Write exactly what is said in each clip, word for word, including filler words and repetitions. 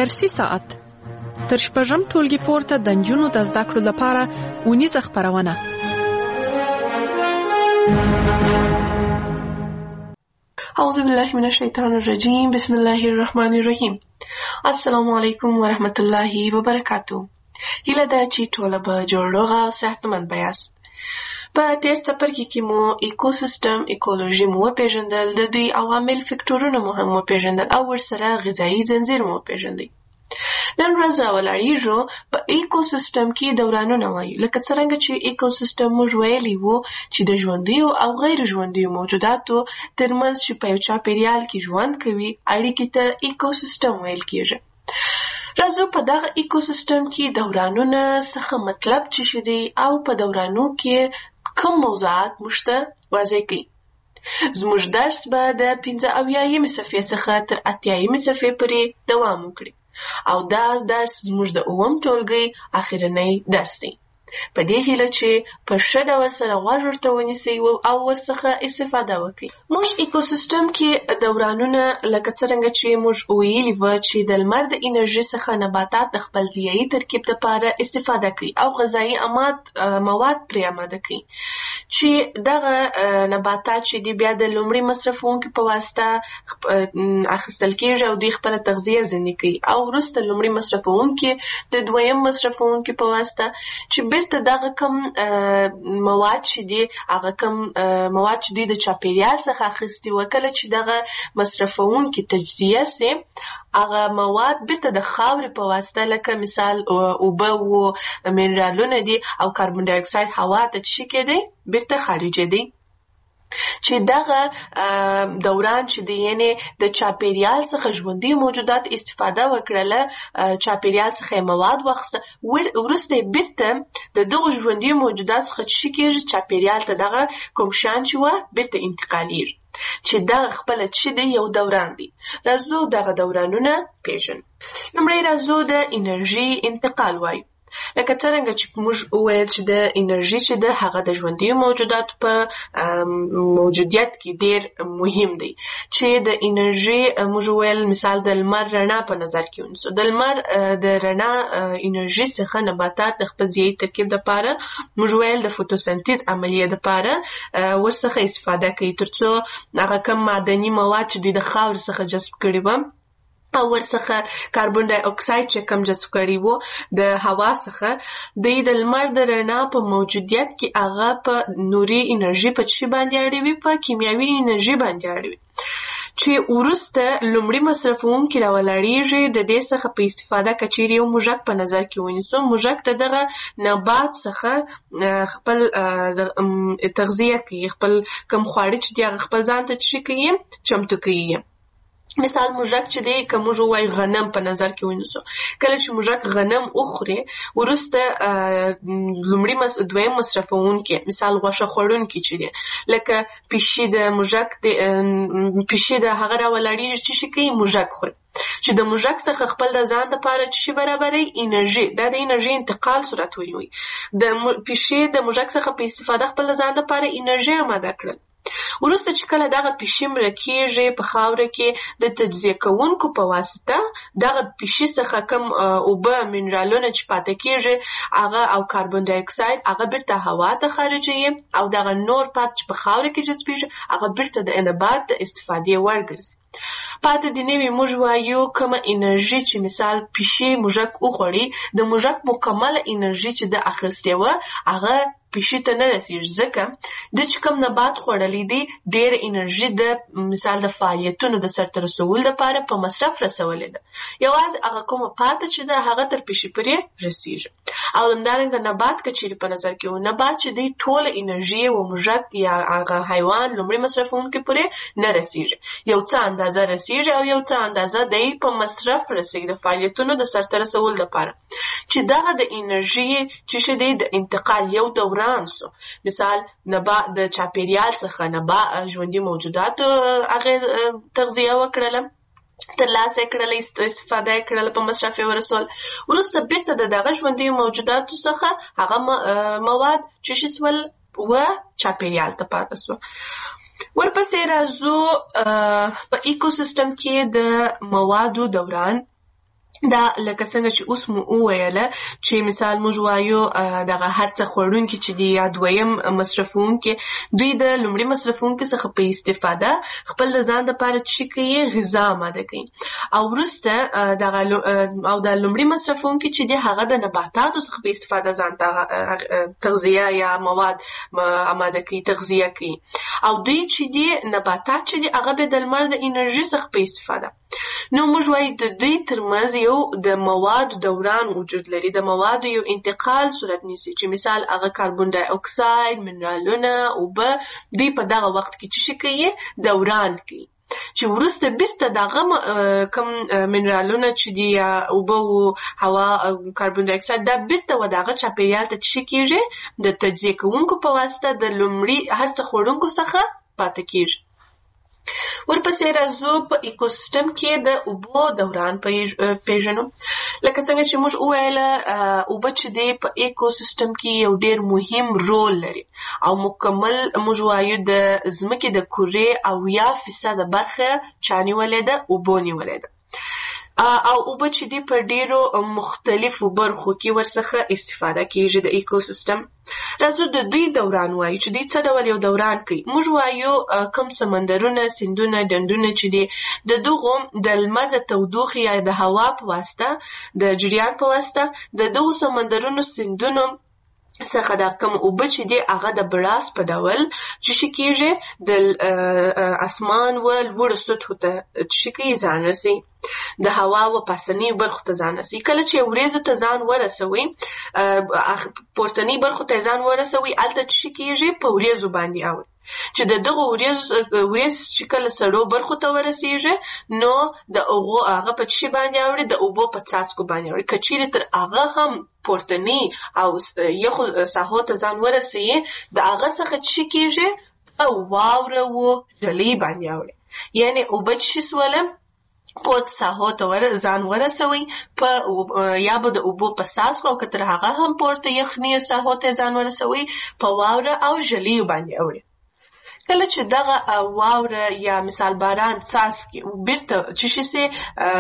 فارسي ساعت تر شپږم ټولګي پورته د نجونو د زده کړو لپاره اونیزه خپرونه. اعوذ بالله من الشیطان الرجیم. بسم الله الرحمن الرحیم. السلام علیکم ورحمت الله وبرکاتو. هیله ده چې ټول به جوړ روغ او صحتمند بیاست. په تیر څپرکي کې مو ایکوسیستم ایکولوژي مو وپېژندل، د دوی عوامل فکټورونه مو هم وپېژندل او ورسره غذایي ځنځیر مو وپېژندئ. نن ورځ راولاړېږو په ایکوسیستم کې دورانونه وایو، لکه څرنګه چې ایکوسیستم موږ ویلي وو چې د ژوندیو او غیر ژوندیو موجوداتو ترمنځ چې په یو چاپېریال کې ژوند کوي اړیکې ته ایکوسیستم ویل کېږي. راځو په دغه ایکوسیستم کې دورانونه څخه مطلب څه شی دی او په دورانو کې کوم موضوعات موږ ته واضح کړي. زموږ درس به د پنځه اویایمې صفحې څخه تر اتیایمې صفحې پورې دوام وکړي او دا درس زموږ د اووم ټولګي اخرنی درس دی. په دې هیله چې په ښه ډول سره غوږ ورته ونیسئ او ورڅخه استفاده وکړئ. موږ ایکوسیستم کې دورانونه لکه څرنګه چې موږ ویلي وو چې د لمر د انرژي څخه نباتات د خپل ضیایي ترکیب لپاره استفاده کوي او غذایي مواد پرې اماده کوي چې دغه نباتات چې دي بیا د لومړي مصرفونکو په واسطه اخیستل کېږي او دوی خپله تغذیه ځینې کوي او وروسته لومړي مصرفونکي د دویم مصرفونکي په واسطه چې بیرته دغه کم مواد چې دي هغه کم مواد چې دوی د چاپېریال څخه اخیستي وو، کله چې دغه مصرفونکي تجزیه سي هغه مواد بیرته د خاورې په واسطه لکه مثال اوبه و منرالونه دي او کاربن ډای اکساید هوا ته څه کېدی بیرته خارجې دی چې دغه دوران چې دی یعنی د چاپېریال څخه ژوندي موجودات استفاده وکړله، چاپېریال څخه مواد واخیسته، وروسته یې بیرته د دغو ژوندي موجودات څخه څه کېږي چاپېریال ته دغه کوم شیان چې وه بیرته انتقالېږي چې دغه خپله څه دی یو دوران دی. راځو دغه دورانونه پېژنو. لومړی راځو د انرژي انتقال وایو. لکه څرنګه چې موږ وویل چې د انرژي چې ده هغه د ژوندي موجوداتو په موجودیت کې ډېر مهم دی چې د انرژي موږ وویل مثال د لمر رڼا په نظر کې ونیسو. د لمر د رڼا انرژي څخه نباتات د خپل ضیایي ترکیب دپاره موږ ویل د فوتوسنتیز عملیې دپاره ورڅخه استفاده کوي تر څو هغه کم معدني مواد چې دوی د خاورې څخه جذب کړي وه او ورڅخه کاربن ډای اکساید چې کم جذب کړي وو د هوا څخه دوی د لمر د رڼا په موجودیت کې هغه په نوري انرژي په څه باندې اړوي، په کیمیاوي انرژي باندې اړوي چې وروسته لومړي مصرفونکي راولاړېږي. د دې څخه په استفاده که چیرې یو موږک په نظر کې ونیسو، موږک د دغه نبات څخه خپل تغذیه کوي، خپل کوم خواړه چې دي هغه خپل ځان ته څه کوي چمتو کوي. مثال موږک چې دی که موږ ووایو غنم په نظر کې ونیسو، کله چې موږک غنم وخوري وروسته لومړي دویم مصرفونکي مثال غوښه خوړونکي چې دی لکه پیشي د موږک پیشي د هغه راولاړېږي چې څه کوي موږک خوري چې د موږک څخه خپل د ځان دپاره څه شي برابروي انرژي. دا د انرژي انتقال صورت ونیوي. د پیشي د موږک څخه په استفاده خپل د ځان دپاره انرژي اماده کړل. وروسته چې کله دغه پیشي مړه کېږي په خاوره کې د تجزیه کوونکو په واسطه دغه پیشي څخه کم اوبه منرالونه چې پاته کېږي هغه او کاربن ډای اکساید هغه بیرته هوا ته خارجوي او دغه نور پات چې په خاوره کې جذبېږي هغه بیرته د نبات د استفادې وړ ګرځي. پاته د نوي موږ وایو کومه انرژي چې مثال پیشي موږک وخوړي د موږک مکمله انرژي چې د اخیستې وه هغه پیشي ته نه رسېږي، ځکه د چې کوم نبات خوړلی دی ډېره انرژي د مثال د فعالیتونو د سرته رسولو لپاره په مصرف رسولې ده، یوازې هغه کومه پاته چې ده هغه تر پیشي پورې رسېږي. او همدارنګه نبات که چیرې په نظر کې و نبات چې دی ټوله انرژي و موږک یا هغه حیوان لومړي مصرفونکي پورې نه رسېږي، یو څه اندازه رسېږي او یو څه اندازه دی په مصرف رسېږي د فعالیتونو د سرته رسولو لپاره چې دغه د انرژي چې څه دی د انتقال یو دوران سو. مثال نبات د چاپېریال څخه نبات ژوندي موجوداتو هغې تغذیه وکړله، ترلاسه یې کړله، استفاده یې کړله، په مصرف یې ورسول، وروسته بیرته د دغه ژوندي موجوداتو څخه هغه مواد چې څه سول و چاپېریال ته پاته سوه. ورپسې راځو په ایکوسیستم کې د موادو دوران دا لکه څنګه چې اوس مو وویله چې مثال موږ وایو دغه هر څه خوړونکي چې دي یا دویم مصرفونکي دوی د لومړي مصرفونکي څخه په استفاده خپل د ځان دپاره څه کوي غذا آماده کوي او وروسته دغه او د لومړي مصرفونکي چې دي هغه د نباتاتو څخه په استفاده ځان ته تغذیه یا مواد آماده کوي تغذیه کوي او دوی چې دي نباتات چې دي هغه به د لمر د انرژي څخه په استفاده نو موږ وایو د دوی ترمنځ یو د موادو دوران وجود لري د موادو یو انتقال صورت نیسي چې مثال هغه کاربن ډای اکساید منرالونه اوبه دوی په دغه وخت کې څه کوي دوران کوي چې وروسته بیرته دغه کم منرالونه چې دي یا اوبه او هوا کاربن ډای اکساید دا بیرته و دغه چاپیریال ته څه کیږي د تجزیه کوونکو په واسطه د لومړي هر څه خوړونکو څخه پاتې کیږي ورپسې راځو په ایکوسیستم کې د اوبو دوران پیژنو لکه څنګه چې موږ وویله اوبه چې دی په ایکوسیستم کې یو ډېر مهم رول لري او مکمل موږ وایو د ځمکې د کورې اویا فیصده برخه چا نیولې ده اوبو نیولې ده او اوبه چې دی په ډیرو مختلفو برخو کې ورڅخه استفاده کیږي د ایکوسیستم راځو د دوی دوران وایو چې دوی څه ډول یو دوران کوي موږ وایو کم سمندرونه سیندونه ډنډونه چې دي د دغو د لمر د تودوخې یا د هوا په واسطه د جریان په واسطه د دغو سمندرونو سیندونو څخه دا کوم اوبه چې دي هغه د براس په ډول چې شي کېږي د اسمان و لوړو سطحو ته چې کوي ځان رسي د هوا و پاسنۍ برخو ته ځان رسي کله چې وریځو ته ځان ورسوي پورتنۍ برخو ته ځان ورسوي هلته چې شي کېږي په وریځو باندې اوړي چې د دغه وریځ چې کله سړو برخو ته ورسیږي نو د هغو هغه په څه باندې اوړي د اوبو په څاڅکو باندې اوړي که چیرې تر هغه هم پورتنۍ او یخو ساحو ته ځان ورسوي د هغه څخه څه کېږي په واوره و جلۍ باندې اوړي یعنې اوبه چې سوله پورت ساحو ته ځان ورسوي په یا به د اوبو په څاڅکو او که تر هغه هم پورته یخني ساحو ته ځان ورسوي په واوره او جلۍ باندې اوړي کله چې دغه واوره یا مثال باران څاڅکي بیرته چې شي سي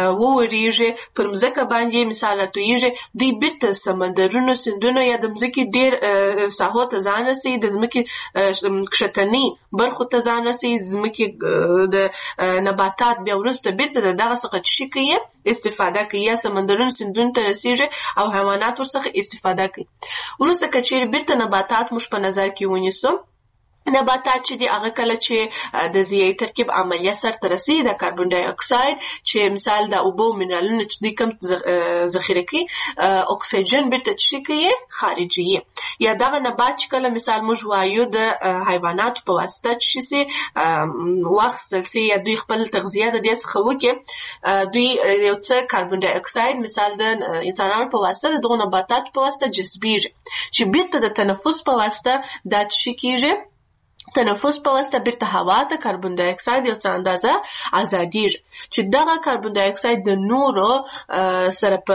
وورېږي پر مځکه باندې مثال تویږي دوی بیرته سمندرونو سیندونو یا د مځکې ډېر ساحو ته ځان رسوي د ځمکې کښتنۍ برخو ته ځان رسوي ځمکې د نباتات بیا وروسته بیرته د دغه څخه چې شي کوي استفاده کوي یا سمندرونو سیندونو ته رسیږي او حیوانات ورڅخه استفاده کوي وروسته که چیرې بیرته نباتات موږ په نظر کې ونیسو نباتات چې دي هغه کله چې د ضیایي ترکیب عملیه سرته رسي د کاربن ډای اکساید چې مثال د اوبو منرالونه چې دوی کم ذخیره کوي اکسیجن بیرته چې کوي خارجوي یا دغه نبات چې کله مثال موږ وایو د حیواناتو په واسطه چې شي واخیستل سي یا دوی خپل تغذیه د دې څخه وکړي دوی یو څه کاربن ډای اکساید مثال د انسانانو په واسطه د دغو نباتاتو په واسطه جذبیږي چې بیرته د تنفس په واسطه دا چې کېږي تنفس په واسطه بیرته هوا ته کاربن ډای اکساید یو څه اندازه ازادیږي چې دغه کاربن ډای اکساید د نورو سره په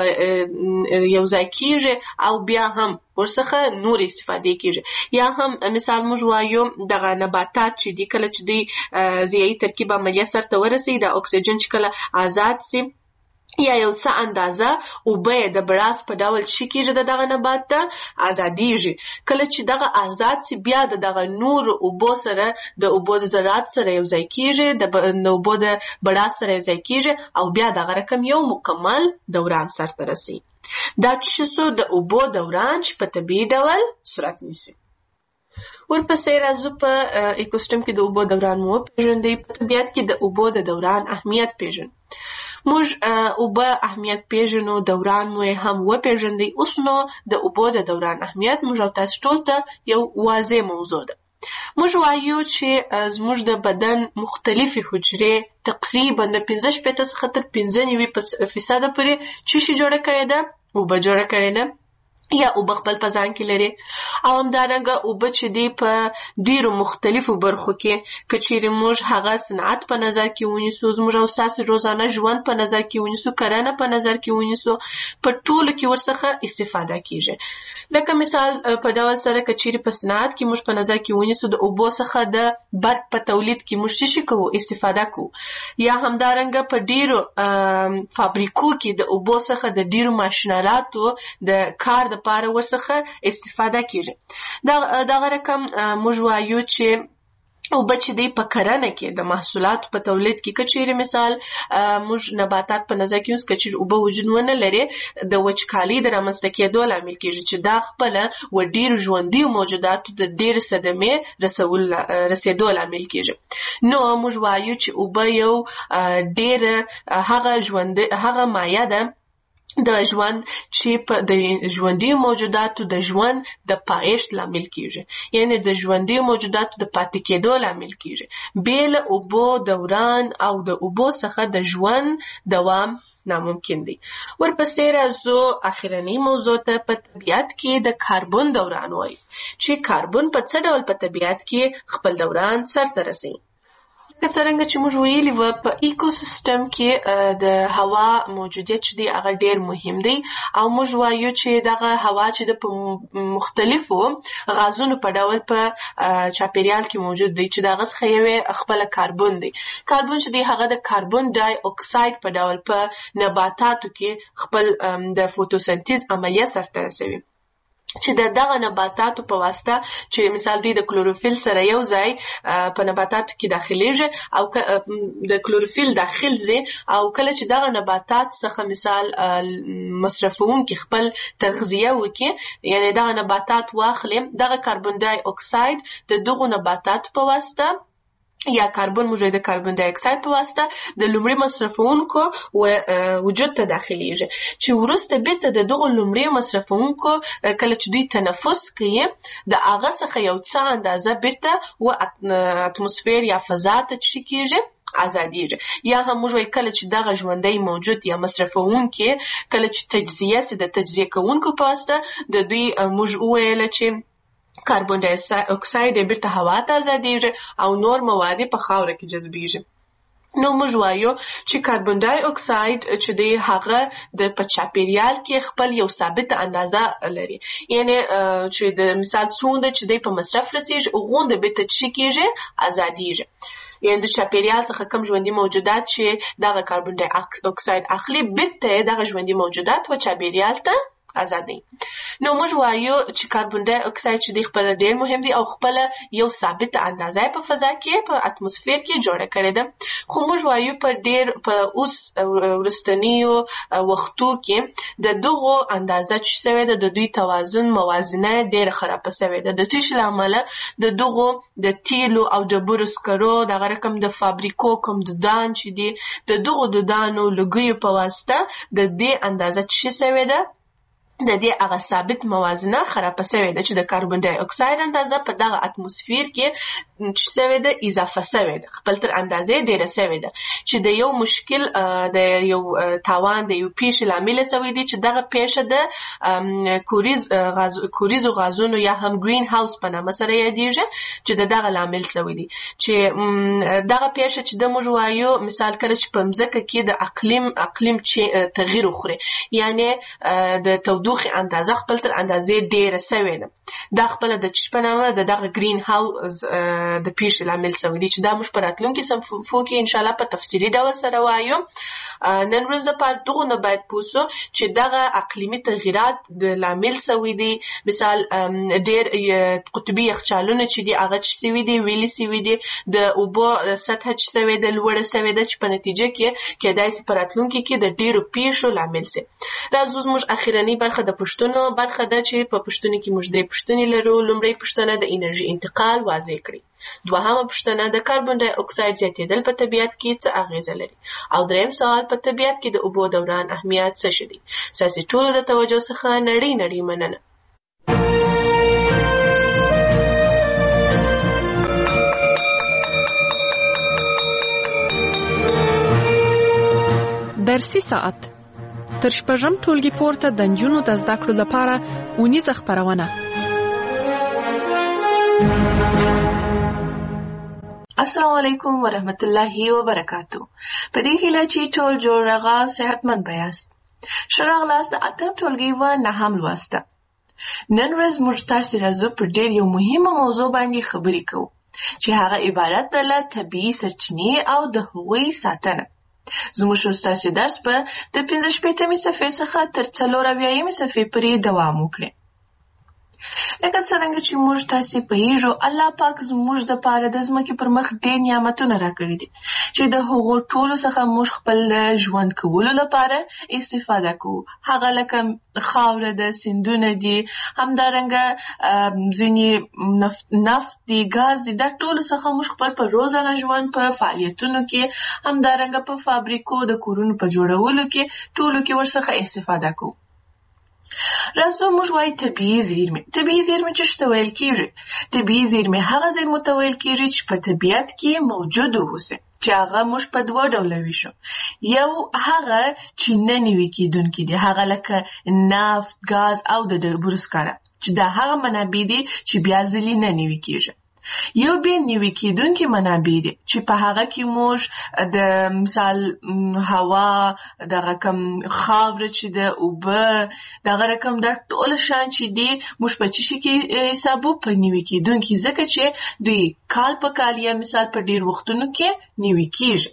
یو ځای کېږي او بیا هم ورڅخه نور استفاده کېږي یا هم مثال موږ وایو دغه نباتات چې دي کله چې دوی ضیایي ترکیب عملیه سرته ورسوي د اکسیجن چې کله آزاد سي یا یو څه اندازه اوبه د براس په ډول چې کېږي د دغه نبات ته ازادیږي کله چې دغه آزاد سي بیا د دغه نور اوبو سره د اوبو د ذرات سره یو ځای کېږي د اوبو د براس سره یو ځای کېږي او بیا دغه رقم یو مکمل دوران سرته رسي دا چې څه د اوبو دوران چې په طبیعي ډول صورت نیسي ورپسې راځو په ایکوسیستم کې د اوبو دوران مو پیژندئ په طبیعت کې د اوبو د دوران اهمیت پیژنو موږ اوبه اهمیت پیژنو دوران مو هم وپیژندئ اوس نو د اوبو د دوران اهمیت موږ او تاسو ټول ته یو واضح موضوع ده موږ وایو چې زموږ د بدن مختلفې حجرې تقریبا د پنځه شپېته څخه تر پنځه نوي فیصده پورې څه شي جوړه کړې ده اوبه جوړه کړې ده یا اوبه خپل په ځان کې لري. او همدارنګه اوبه چې دی په ډیرو مختلفو برخو کې که چیرې موږ هغه صنعت په نظر کې ونیسو، زموږ او ستاسو روزانه ژوند په نظر کې ونیسو، کرنه په نظر کې ونیسو، په ټولو کې ورڅخه استفاده کیږي. لکه مثال په ډول سره که چیرې په صنعت کې موږ په نظر کې ونیسو د اوبو څخه د برق په تولید کې موږ څه شي کوو؟ استفاده کوو. یا همدارنګه په ډیرو فابریکو کې د اوبو څخه د ډیرو ماشینالاتو د کار لپاره ورڅخه استفاده کیږي. دا دغه رقم موږ وایو چې اوبه چې دی په کرنه کې د محصولاتو په تولید کې که چیرې مثال موږ نباتات په نظر کې ونیسو، که چیرې اوبه وجود ونه لري د وچکالۍ د رامنځته کېدو لامل کیږي چې دا خپله و ډیرو ژوندیو موجوداتو د ډیرې صدمې رسول رسېدو لامل کیږي. نو موږ وایو چې اوبه یو ډیره هغه ژوند هغه مایع ده د ژوند چې په د ژوندي موجوداتو د ژوند د پایښت لامل کیږي، یعنی د ژوندي موجوداتو د پاتې کېدو لامل کیږي. بې له اوبو دوران او د اوبو څخه د ژوند دوام ناممکن دی. ورپسې راځو اخرنۍ موضوع ته. په طبیعت کې د کاربن دوران وایي چې کاربن په څه ډول په طبیعت کې خپل دوران سرته رسوي. که څرنګه چې موږ ویلي وه په ایکو سیستم کې د هوا موجودیت چې دی هغه ډېر مهم دی، او موږ وایو چې دغه هوا چې د په مختلفو غازونو په ډول په چاپیریال کې موجود دی چې د هغه څخه یو خپله کاربن دی. کاربن چې دی هغه د کاربن ډای اکساید په ډول په نباتاتو کې خپل د فوتوسنتیز عملیه سرته رسوي چې د دغه نباتاتو په واسطه چې مثال دی د کلوروفیل سره یو ځای په نباتاتو کې داخليږي او د کلوروفیل داخل ځي، او کله چې دغه نباتات څخه مثال مصرفونکي خپل تغذیه وکړي، یعنی دغه نباتات واخلي، دغه کاربن ډای اکساید د دغه نباتاتو په واسطه یا کاربن موجود د کاربن ډای اکساید په واسطه د لومړي مصرفونکو وجود ته داخليږي، چې وروسته بیرته د دغه لومړي مصرفونکو کله چې دوی تنفس کوي د هغه څخه یو څه اندازه بیرته و اتموسفیر یا فضا ته چی کیږي ازادیږي. یا هم موږ وایو کله چې دغه ژوندی موجود یا مصرفونکي کله چې تجزیه سي د تجزیه کوونکو په واسطه د دوی موږ وویل چې کاربن ډای اکساید بیرته هوا ته ازادیږي او نور مواد په خاوره کې جذبیږي. نو موږ وایو چې کاربن ډای اکساید چې دی هغه د په چاپیریال کې خپل یو ثابت اندازه لري، یعنی چې د مثال څومره چې دی په مصرف رسیږي غونډه بیرته چی کیږي ازادیږي. یعنی د چاپیریال څخه کم ژوندي موجودات چې دغه کاربن ډای اکساید اخلي بیرته دغه ژوندي موجودات و چاپیریال ته ازادي. نو موږ وایو چې کاربن ډای اکساید چې دی خپل ډیر مهم دی او خپل یو ثابت اندازه په فضا کې په اتموسفیر کې جوړه کړې ده، خو موږ وایو په ډیر په اوس ورستنیو وختو کې د دغه اندازه چې شوی ده د دوی توازن موازنه ډیر خراب شوی ده، د تیش لامل د دغه د تیلو او ډبرو سکرو دغه رقم د فابریکو کوم د دان چې دی د دغه د دانو لګیو په واسطه د دې اندازه چې شوی ده د دې هغه ثابت موازنه خراب شوې ده چې د کاربن ډای اکساید اندازه په دغه اتموسفیر کې چې شوې ده اضافه شوې ده، خپل تر اندازې ډیره شوې ده، چې د یو مشکل د یو تاوان د یو پیښې لامل شوی دی چې دغه پیښه د کوریز غاز کوریزو غازونو یا هم گرین هاوس په نامه سره یادیږي چې د دغه لامل شوی دی، چې دغه پیښه چې د موږ وایو مثال کله چې په مځکه کې د اقلیم اقلیم چې تغییر وخوري، یعنی د تودوخې اندازه خپل تر اندازې ډیره شوې ده، دا خپل د چشپنامه د دغه گرین هاوس د پیښې لامل شوی دی چې دا موږ په راتلونکي صفحو کې ان شاء الله په تفصیلي ډول سره وایو. نن ورځ لپاره دغه نه باید پوسو چې دغه اقلیمي تغیرات د لامل شوی دی، مثال ډیر قطبي یخچالونه چې دی هغه چې شوی دی ویلي شوی دی، د اوبو سطح چې شوی دی لوړه شوی ده چې په نتیجه کې کېدای شي په راتلونکي کې د ډیرو پیښو لامل شي. راځو موږ اخرنۍ برخه د پوښتنو برخه ده چې په پوښتنو کې موږ د پوښتنې لرو. لومړی پوښتنه د انرژي انتقال واضح کړئ. دوهمه پوښتنه د کاربن ډای اکساید زیاتېدل په طبیعت کې څه اغیزه لري، او دریم سوال په طبیعت کې د اوبو دوران اهمیت څه شي دی. ستاسو ټولو د توجه څخه نړۍ نړۍ مننه. درسي ساعت تر شپږم ټولګي پورته د نجونو د زده کړو لپاره اونیزه خپرونه. السلام علیکم ورحمت الله وبرکاتو. په دې هیله چې ټول جوړ رغا صحتمند بیاست. ښه راغلاست د اتم ټولګي و نهم لوسته. نن ورځ موږ تاسې راځو پر ډېر یو مهمه موضوع باندې خبرې کوو چې هغه عبارت ده له طبیعي سرچینې او د هغوی ساتنه. زموږ ستاسې درس به د پنځه شپېتمې صفحې څخه تر څلور اویایمې صفحې پورې دوام وکړي. لکه څرنګه چې موږ تاسې پوهېږو، الله پاک زموږ دپاره د ځمکې پر مخ ډېر نعمتونه راکړي دي چې د هغو ټولو څخه موږ خپل ژوند کولو لپاره استفاده کوو. هغه لکه خاوره ده، سیندونه دي، همدارنګه ځینې نفت, نفت دي، ګاز دي. دا ټولو څخه موږ خپل په روزانه ژوند په فعالیتونو کې، همدارنګه په فابریکو د کورونو په جوړولو کې ټولو کې ورڅخه استفاده کوو. راځو موږ وایو طبیعي زیرمې. طبیعي زیرمې چې څه ته ویل کېږي؟ طبیعي زیرمې هغه زیرمو ته ویل کېږي چې په طبیعت کې موجود اوسي، چې هغه موږ په دوه ډوله ویشو. یو هغه چې نه نوي کېدونکي دي، هغه لکه نفت، ګاز او د ډبرو سکاره، چې دا هغه منابع دي چې بیا ځلې نه نوي کېږي. یو بیا نوي کېدونکي منابع دي چې په هغه کې موږ د مثال هوا، دغه کم خاوره چې د اوبه، دغه رقم دا ټول شیان چې دي موږ په څه شي کې حسابو؟ په نوي کېدونکي، ځکه چې دوی کال په کال یا مثال په ډېر وختونو کې نوي کېږي.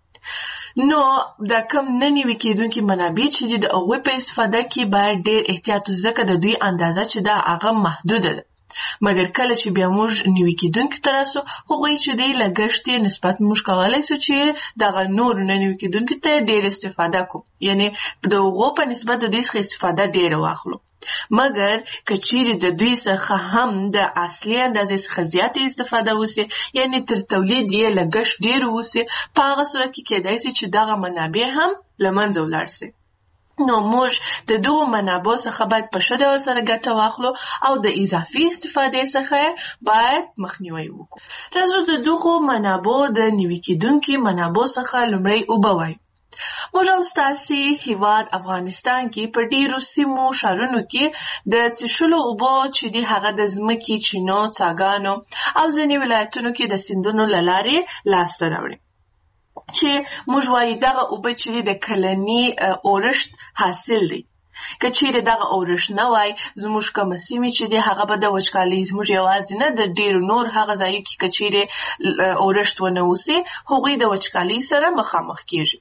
نو دا کم نه نوي کېدونکي منابع چې دي د هغوی په استفاده کې باید ډېر احتیاط وشي، ځکه د دوی اندازه چې دا هغه محدوده ده. مګر کله چې بیا موږ نوي کېدونکي ته راسو، هغوی چې دی لګښت یې نسبت موږ کولی سو چې دغه نورو نه نوي کېدونکي ته ډېر استفاده کوو، یعنې د هغو په نسبت د دوی څخه استفاده ډېره واخلو. مګر که چیرې د دوی څخه هم د اصلي اندازې څخه زیاتې استفاده وسي، یعنې تر تولید یې لګښت ډېر وسي، په هغه صورت کې کېدای سي چې دغه منابع هم له منځه ولاړ سي. نو موږ د دغو منابعو څخه باید په ښه ډول سره ګټه واخلو او د اضافي استفادې څخه باید مخنیوی وکړو. راځو د دغو منابعو د نوي کېدونکي منابعو څخه لومړی اوبه وایو. موږ او ستاسې هېواد افغانستان کې په ډېرو سیمو ښارونو کې د څښلو اوبو چې دي هغه د ځمکې، چینو، څاګانو او ځینې ولایتونو کې د سیندونو له لارې لاسته راوړي، چې موږ وایو دغه اوبه چې د کلني اورښت حاصل دی. که چیرې دغه اورښت نه وای، زموږ کومه سیمې چې دی هغه به د وچکالۍ، زموږ یوازې نه د ډېرو نور هغه ځایو کې که چیرې اورښت ونه اوسي، هغوی د وچکالۍ سره مخامخ کېږي.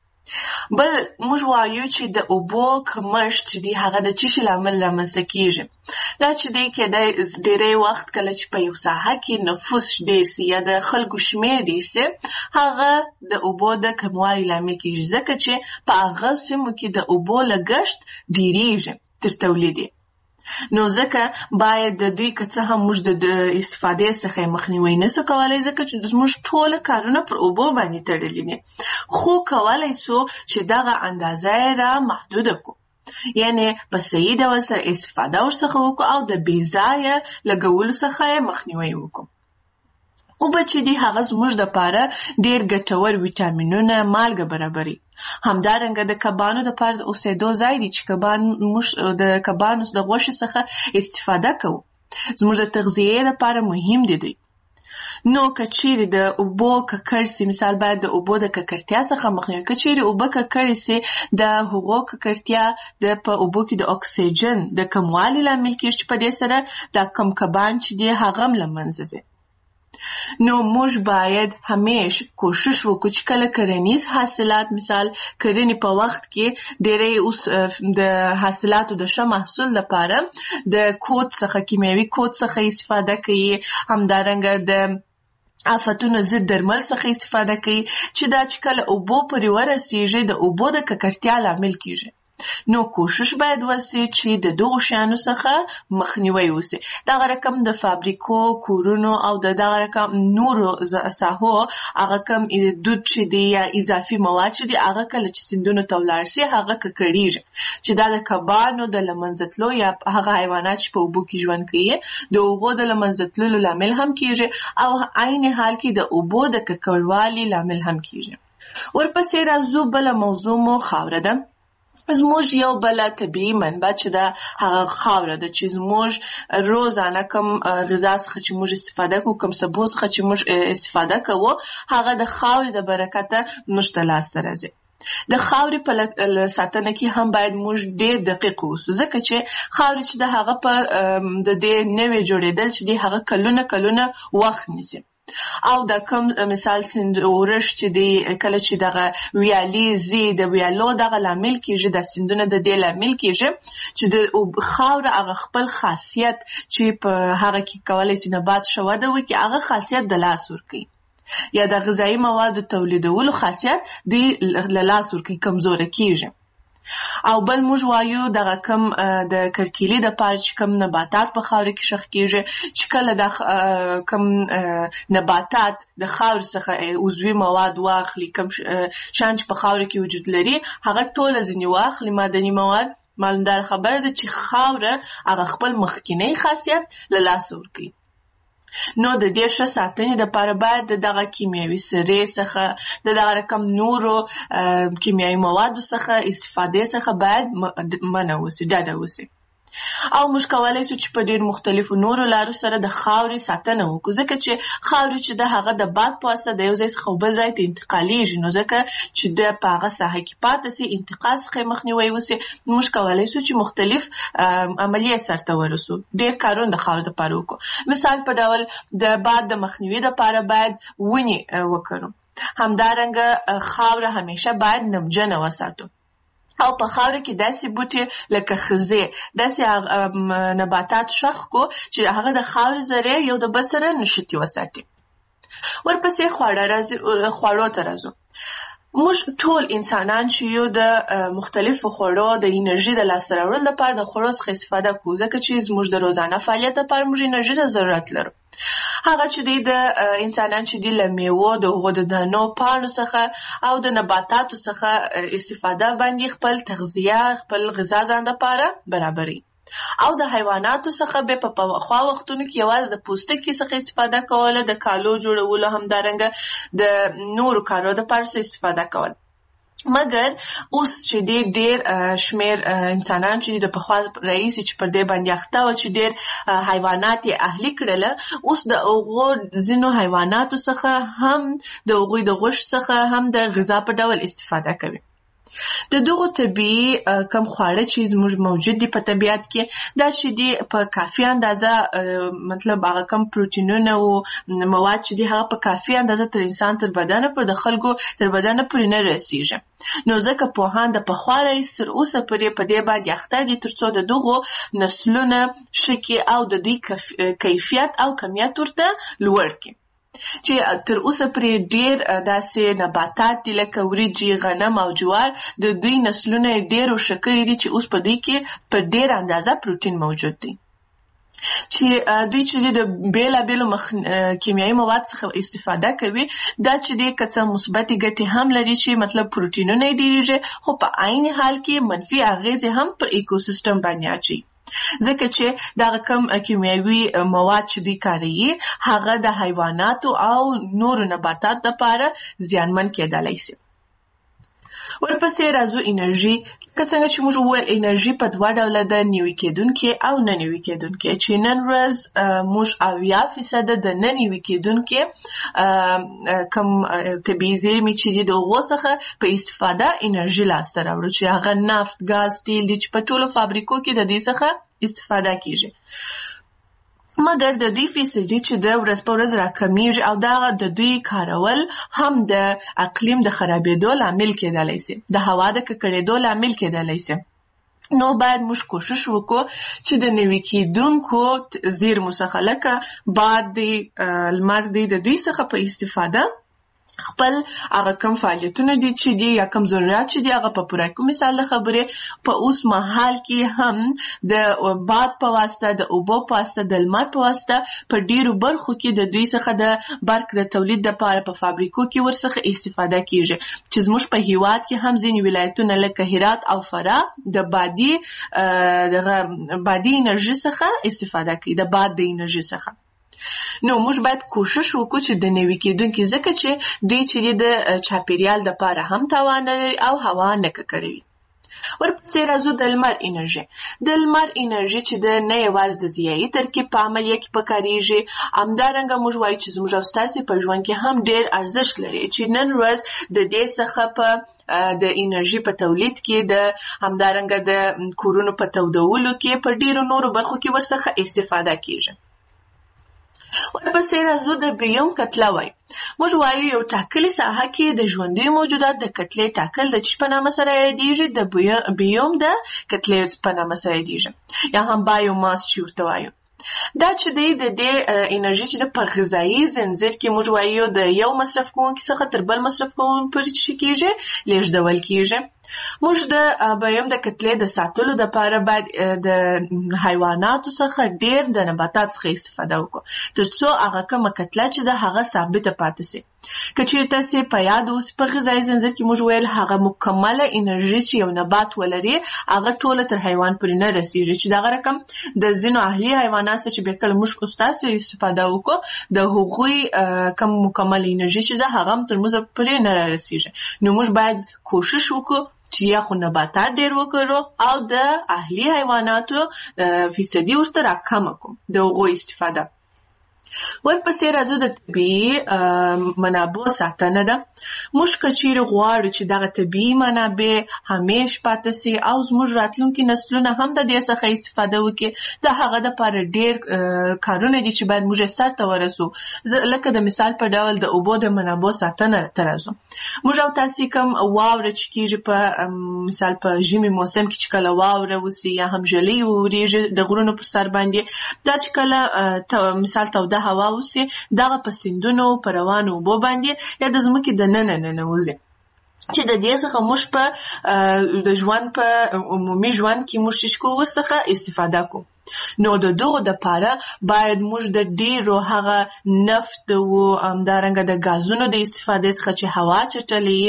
بل موږ وایو چې د اوبو کمښت چې دی هغه د څه شي لامل رامنځته کېږي؟ دا چې دی کېدای ډېری وخت کله چې په یو ساحه کې نفوس ډېر سي یا د خلکو شمېر ډېر سي، هغه د اوبو د کموالي لامل کېږي، ځکه چې په هغه سیمو کې د اوبو لګښت ډېرېږي تر تولید یې. نو ځکه باید د دوی که څه هم موږ د استفادې څخه مخنیوی نسو کولی، ځکه چې زموږ ټوله کارونه پر اوبو باندې تړلي دي، خو کولی سو چې دغه اندازه یې را محدوده کړو، یعنې په صحیح ډول سره استفاده ورڅخه وکړو او د بې ځایه لګولو څخه یې مخنیوی وکړو. اوبه چې دي هغه زموږ دپاره ډېر ګټور ویټامینونه، مالګه برابري. همدارنګه د کبانو دپاره د اوسېدو ځای دی چې کبان موږ د کبانو د غوښې څخه استفاده کوو، زموږ د تغذیې دپاره مهم دي دوی. نو که چیرې د اوبو ککړ سي، مثال باید د اوبو د ککړتیا څخه مخنیوی. که چیرې اوبه ککړې سي، د هغو ککړتیا د په اوبو کې د اکسیجن د کموالي لامل کېږي، چې په دې سره دا کم کبان چې دي هغه هم له منځه ځي. نو موږ باید همیش کوشش وکړو چې کله کرنیز حاصلات، مثال کرنې په وخت کې ډېری اوس د حاصلاتو د ښه محصول لپاره د کود څخه، کیمیاوي کود څخه استفاده کوي، همدارنګه د آفتونو ضد درمل څخه استفاده کوي، چې دا چې کله اوبو پورې ورسیږي د اوبو د ککړتیا لامل کېږي. نو کوشش باید وسي چې د دغو شیانو څخه مخنیوی وسي. دغه رقم د فابریکو، کورونو او د دغه رقم نورو ساحو هغه کم دود چې دی یا اضافي مواد چې دی هغه کله چې سیندونو ته ولاړ سي هغه ککړېږي، چې دا د کبانو د له منځه تلو یا هغه حیوانات چې په اوبو کې ژوند کوي د هغو د له منځه تللو لامل هم کېږي، او عین حال کې د اوبو د ککړوالي لامل هم کېږي. ورپسې راځو بله موضوع مو خاوره ده. زموږ یو بله طبیعي منبع چې ده هغه خاوره ده چې زموږ روزانه کم غذا څخه چې موږ استفاده کوو، کم سبو څخه چې موږ استفاده کوو، هغه د خاورې د برکته موږ ته لاسته راځي. د خاورې په ساتنه کې هم باید موږ ډېر دقیق اوسو، ځکه چې خاورې چې د هغه په د دې نوې جوړېدل چې دی هغه کلونه کلونه وخت نیسي. او دا کوم مثال سیند اورش چې دی کله چې دغه ویالې زی د ویالو دغه لامل کېږي، د سیندونه د دې لامل کېږي چې د خاوره هغه خپل خاصیت چې په هغه کې کولی شي نبات ښه وده وکړي، هغه خاصیت د لاس ورکوي، یا د غذایي موادو تولیدولو خاصیت دی له لاس ورکوي، کمزوره کېږي. او بل موږ وایو دغه کم د کرکیلي د پاره چې کم نباتات په خاورې کې ښخ کېږي، چې کله د کم نباتات د خاورې څخه عضوي مواد واخلي، کم شیان چې په خاورې کې وجود لري هغه ټوله ځینې واخلي معدني مواد، معلومدار خبره ده چې خاوره هغه خپل مخکینی خاصیت له لاسه ورکوي. نو د دې ښه ساتنې دپاره باید د دغه کیمیاوي سرې څخه د دغه رقم نورو کیمیاوي موادو څخه استفادې څخه باید منع وسي، ډډه وسي. او موږ کولی شو چې په ډېر مختلفو نورو لارو سره د خاورې ساتنه وکړو، ځکه چې خاورې چې د هغه د باد په واسطه د یو ځای څخه بل ځای ته انتقالیږي، نو ځکه چې د په هغه ساحه کې پاتې سي، انتقال څخه یې مخنیوی وسي، موږ کولی شو چې مختلف عملیې سرته ورسو، ډېر کارونه د خاورې دپاره وکړو. مثال په ډول د باد د مخنیوي دپاره باید ونې وکرو، همدارنګه خاوره همیشه باید نمجنه وساتو. او په خاوره کې داسې بوټي لکه خزې، داسې نباتات ښخ کو چې هغه د خاورې ذرې یو د بل سره نښتي وساتي. ورپسې خواړه راځي، خواړو ته راځو. موږ ټول انسانان چې یو د مختلفو خوړو د انرژي د لاسته راوړلو لپاره د خوړو څخه استفاده کوو، ځکه چې زموږ د روزانه فعالیت لپاره موږ انرژي ته ضرورت لرو. هغه چې دی د انسانان چې دی له میوو، د هغو د دانو، پاڼو څخه او د نباتاتو څخه استفاده باندې خپل تغذیه، خپل غذا ځان دپاره برابروي. او د حیواناتو څخه به په پخوا وختونو کې یوازې د پوستکي څخه استفاده کوله، د کالو جوړولو، همدارنګه د نورو کارو دپاره استفاده کوله. مګر اوس چې دی ډېر شمېر انسانان چې د پخوا راهیسې چې پر دې باندې اخته وه چې ډېر حیوانات یې اهلي کړله، اوس د هغو ځینو حیواناتو څخه هم د هغوی د غوښې څخه هم د غذا په ډول استفاده کوي. د دغو طبیعي کم خواړه چې زموږ موجود دي په طبیعت کې، دا چې دي په کافي اندازه، مطلب هغه کم پروټینونه او مواد چې دي هغه په کافي اندازه تر انسان تر بدنه پر د خلکو تر بدنه پورې نه رسیږي. نو ځکه پوهان د پخوا راهیسې تر اوسه پورې په دې باندې اخته دي تر څو د دغو نسلونه ښه کړي او د دوی کیفیت او کمیت ورته لوړ کړي. چې تر اوسه پرې ډېر داسې نباتات دي لکه وریجې، غنم او جوار، د دوی نسلونه یې ډېر ښه کړي دي چې اوس په دوی کې په ډېر اندازه پروټین موجود دی، چې دوی چې د بېلابېلو کیمیاوي مواد څخه استفاده کوي. دا چې دی که څه مثبتې ګټې هم لري چې مطلب پروټینونه یې ډېرېږي، خو په عین حال کې منفي اغېزې هم پر ایکوسیستم باندې اچوي، ځکه چې دغه کم کیمیاوي مواد چې دوی کاروي هغه د حیواناتو او نورو نباتاتو دپاره زیانمن کېدلی شي. ورپسې راځو انرژي. که څنګه چې موږ وویل انرژي په دوه ډوله ده، نوي کېدونکې او نه نوي کېدونکې، چې نن ورځ موږ اویا فیصده د نه نوي کېدونکې کم طبیعي زېرمې چې دي د هغو څخه په استفاده انرژي لاسته راوړو، چې هغه نفت، ګاز، تیل دي چې په ټولو فابریکو کې د دې څخه استفاده کېږي. مګر د دوی فیصدي چې د ورځ په ورځ راکمیږي او دا د دوی کارول هم د اقلیم د خرابېدو لامل کېدلی شي، د هوا د ککړېدو لامل کېدلی شي. نو باید موږ کوشش وکړو چې د نوي کېدونکو زیرمو څخه لکه باد دی، لمر دی، د دوی څخه په استفاده خپل هغه کم فعالیتونه دي چې دي یا کم ضرورت چې دي هغه په پوره کړو. مثال د خبرې په اوس مهال کې هم د باد په واسطه، د اوبو په واسطه، د لمر په واسطه په ډېرو برخو کې د دوی څخه د برق د تولید دپاره په فابریکو کې ورڅخه استفاده کېږي، چې زموږ په هېواد کې هم ځینې ولایتونه لکه هرات او فراه د بادي دغه بادي انرژي څخه استفاده کوي، د باد د انرژي څخه. نو موږ باید کوشش وکړو چې د نوي کېدونکي، ځکه چې دوی چې د چاپېریال دپاره هم تاوان لري او هوا نه ککړوي. ورپسې راځو د لمر انرژي. د لمر انرژي چې د نه یوازې د ضیایي ترکیب په عملیه کې پکارېږي، همدارنګه موږ وایو چې زموږ او ستاسې په ژوند کې هم ډېر ارزښت لري چې نن ورځ د دې څخه په د انرژي په تولید کې، د همدارنګه د کورونو په تودولو کې، په ډېرو نورو برخو کې ورڅخه استفاده کېږي. ورپسې راځو د بیوم کتله وایو. موږ وایو یو ټاکلې ساحه کې د ژوندي موجودات د کتلې ټاکل د چی په نامه سره یادېږي؟ د بیوم د کتلې په نامه سره یادېږي، یا هم بایوماس چې ورته وایو. دا چې دی د دې انرژي چې په غذایي زنځیر کې موږ وایو د یو مصرف کوونکي څخه تر بل مصرف کوونکي پورې چې کېږي لیږدول کېږي. موږ د بیوم د کتلې د ساتلو دپاره باید د حیواناتو څخه ډېر د نباتاتو څخه استفاده وکړو تر څو هغه کومه کتله چې ده هغه ثابته پاتې سي. که چېرې تاسې په یاد اوسي په غذایي زنځیر کې موږ ویل هغه مکمله انرژي چې یو نبات ولري هغه ټوله تر حیوان پورې نه رسېږي، چې دغه رقم د ځینو اهلي حیوانات څخه چې بیا کله موږ ستاسې استفاده وکړو د هغوی کوم مکمله انرژي چې ده هغه هم تر موږ پورې نه رسېږي. نو موږ باید کوشش وکړو چې یا خو نباتات ډېر وکړو او د اهلي حیواناتو فیصدي ورته راکمه کړو د هغوی استفاده. ورپسې راځو د طبیعي منابعو ساتنه ده. موږ که چیرې غواړو چې دغه طبیعي منابع همیش پاتې سي او زموږ راتلونکي نسلونه هم د دې څخه استفاده وکړي، د هغه دپاره ډېر کارونه دي چې باید موږ یې سرته ورسو. لکه د مثال په ډول د اوبو د منابعو ساتنه ته راځو. موږ او تاسې کوم واوره چې کېږي په مثال په ژمي موسم کې چې کله واوره وسي یا هم ژلۍ وورېږي د غرونو پر سر باندې، دا چې کله مثال توده هوا وسي دغه په سیندونو په روانو اوبو باندې یا د ځمکې دننه ننوځي، چې د دې څخه موږ په د ژوند په عمومي ژوند کې موږ چې کوو ورڅخه استفاده کوو. نو د دغو دپاره باید موږ د ډېرو هغه نفت و همدارنګه د ګازونو د استفادې څخه چې هوا چټلې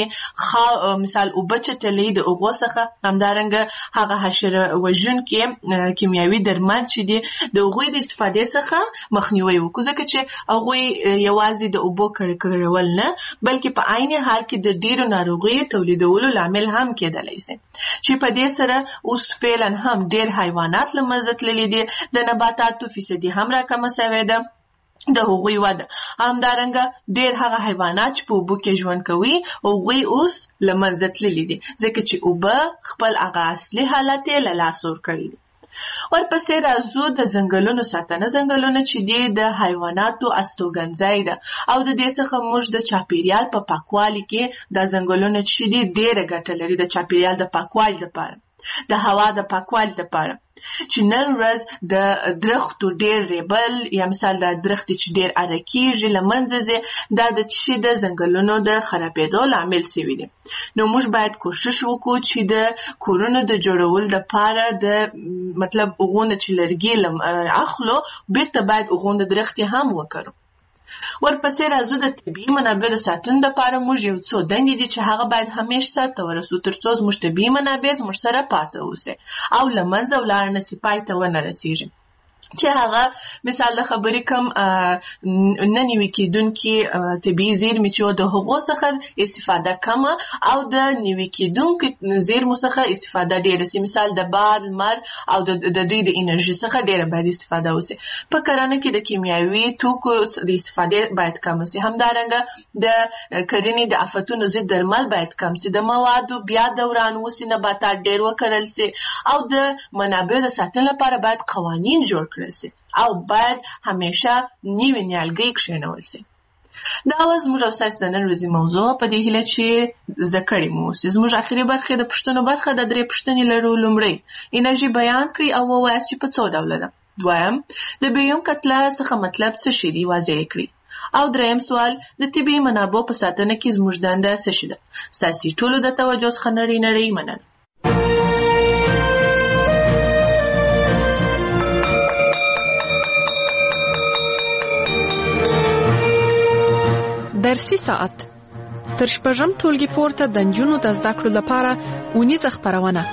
مثال اوبه چټلې د هغو څخه همدارنګه هغه حشره وژونکي کیمیاوي درمل چې دي د هغوی د استفادې څخه مخنیوی وکړو، ځکه چې هغوی یوازې د اوبو کړکړول نه بلکې په عین حال کې د ډېرو ناروغیو تولیدولو لامل هم کېدلی سي، چې په دې سره اوس فعلا هم ډېر حیوانات له منځه تللي دي، د نباتاتو فیصدي هم راکمه سوې ده د هغوی وده. همدارنګه ډېر هغه حیوانات چې په اوبو کې ژوند کوي هغوی اوس له منځه تللي دي، ځکه چې اوبه خپل هغه اصلي حالت یې له لاسه ورکړی دي. ورپسې راځو د ځنګلونو ساتنه. ځنګلونه چې دي د حیواناتو استوګنځای ده او د دې څخه موږ د چاپیریال په پاکوالي کې دا ځنګلونه چې دي ډېره ګټه لري د چاپیریال د پاکوالي لپاره، د هوا د پاکوالي لپاره. چې نن ورځ د درختو ډېر ریبل یا مثال د درختې چې ډېر اره کېږي له منځه ځي، دا د چې د ځنګلونو د خرابېدو لامل سوي دي. نو موږ باید کوشش وکړو چې د کورونو د جوړولو دپاره د مطلب هغونه چې لرګي اخلو بیرته باید هغونه درختې هم وکړو. ورپسې راځو د طبیعي منابع د ساتنې دپاره موږ یو څو دندې دي چې هغه باید همیش سرته ورسو تر څو زموږ طبیعي منابع زموږ سره پاته اوسي او له منځه ولاړ نه سي، پای ته ونه رسېږي. چې هغه مثال د خبرې کم نه نوي کېدونکي طبیعي زیرمې چې د هغو څخه استفاده کمه او د نوي کېدونکو زیرمو څخه استفاده ډېره سي، مثال د باد، لمر او د دوی د انرژي څخه ډېره باید استفاده وسي. په کرنه کې د کیمیاوي توکو د استفادې باید کمه سي. همدارنګه د کرنې د آفتونو ضد درمل باید کم سي، د موادو بیا دوران وسي، نباتات ډېر وکرل سي او د منابعو د ساتنې لپاره باید قوانین جوړ کړل سي او باید همیشه نوي نیالګۍ کښېنول سي. دا وه زموږ او ستاسې د نن ورځې موضوع، په دې هیله چې زده کړې مو اوسي. زموږ آخري برخې د پوښتنو برخه د درې پوښتنې لرو. لومړی انرژي بیان کړئ او ووایاست چې په څو ډوله ده. دویم د بیوم کتله څخه مطلب څه شی دی، واضح یې کړئ. او دریم سوال د طبیعي منابعو په ساتنه کې زموږ دنده څه شی ده. ستاسې ټولو د توجه څخه نړۍ نړۍ مننه. درسي ساعت تر شپږم ټولګي پورته د نجونو د زده کړو لپاره اونیزه خپرونه.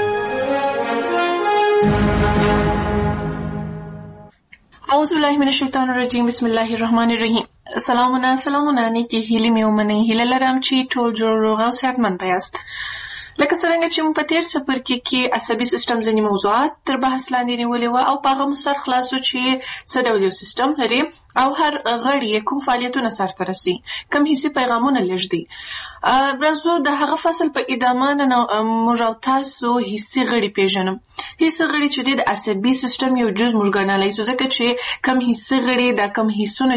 اعوذ بالله من الشیطان الرجیم. بسم الله الرحمن الرحیم. سلامونه سلامونه نیکی هیلې مې ومنئ. هیله لرم چې ټول جوړ روغ او صحتمند یاست. لکه څرنګه چې موږ په تېر څپرکي کې عصبي سیستم ځینې موضوعات تر بحث لاندې نیولي وو او په هغه مو سر خلاص و چې څه ډول یو سیستم لري او هر غړی یې کوم فعالیتونه سرته رسي، کوم حسي پیغامونه لېږدي. راځو د هغه فصل په ادامه نن موږ او تاسو حسي غړي پېژنو. حسي غړي چې دی د عصبي سیستم یو جز موږ ګڼلی سو، ځکه چې کوم حسي غړي دا کوم حسونه